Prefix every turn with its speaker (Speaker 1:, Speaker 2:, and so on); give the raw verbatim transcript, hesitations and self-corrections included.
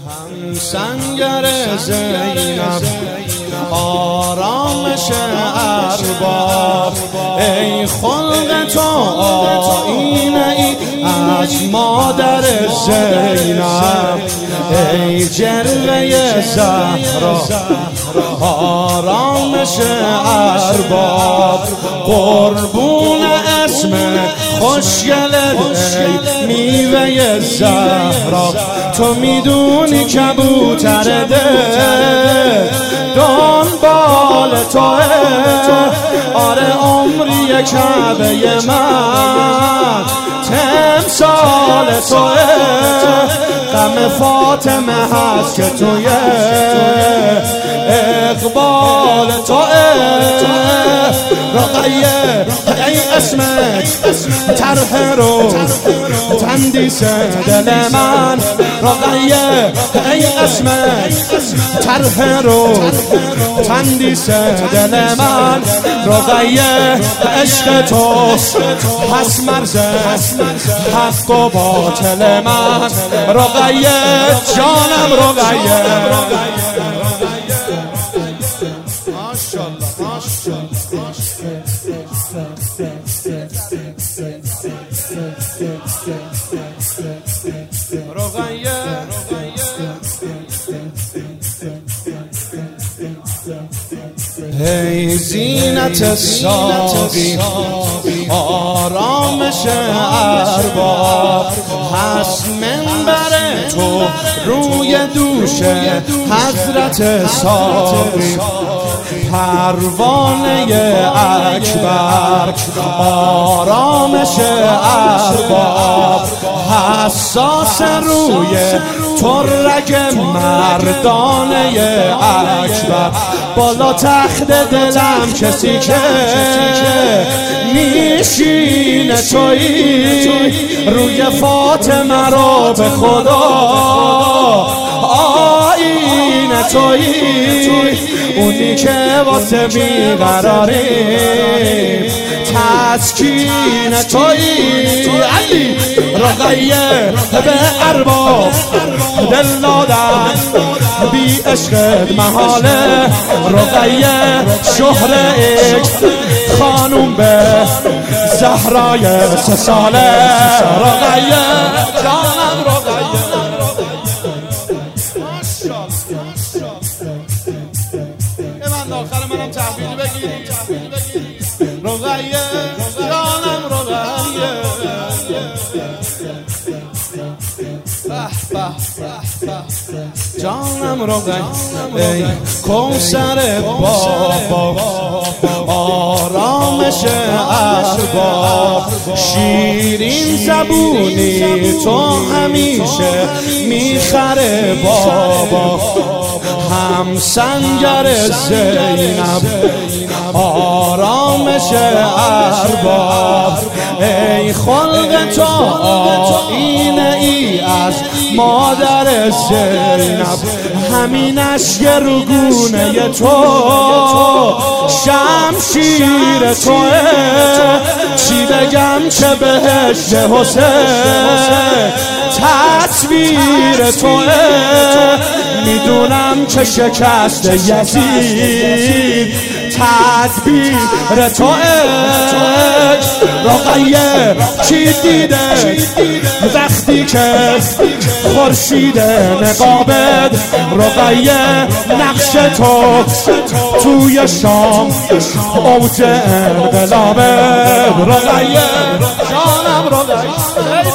Speaker 1: هم سنگر زینب آرامش ارباب، ای خلق تو آینه ای از مادر زینب، ای جلوه زهرا آرامش ارباب، قربون اسم خوشگلت ای میوه زهرا، تو میدونی کبوتر ده دنبال توه، آره عمری کعبه من تمثال توه، غم فاطمه هست که توی اقبال توه. رقیه ای اسمت طرح رو تندیس دل من، رقیه ای اسمت طرح رو تندیس دل من، رقیه عشق تو پس مرز حق و باطل من، رقیه جانم رقیه. ای زینت ساقی آرامش ارباب، هست منبر تو روی دوش حضرت ساقی، پروانه اکبر آرامش ارباب، حساس روی ترک مردانه اکبر، بالا تخت دلم کسی که میشینه تویی، روی فاطمه رو به خدا آینه تویی، اونی که واسه بیقراریم تسکین تویی، علی رقیه به ارباب دل دادن بی عشق محاله، رقیه شهر ایک خانوم به زهرای سه ساله، رقیه جانم رقیه. من آخر منم تحویل بگیری رقیه جانم رقیه. جانم رقیه ای کوثر بابا آرامش ارباب، شیرین زبونی تو همیشه میخره بابا، هم سنگر زینب آرامش ارباب، ای خلق تو آینه ای از مادر زینب، همین اشک رو گونه تو شمشیر توه، چی بگم چه بهشت حسین تصویر توه، میدونم که شکست یزید تدبیر توه، رقیه چی دیده وقتی که خورشید نقابت، رقیه نقش تو توی شام اوج انقلابت، رقیه جانم رقیه.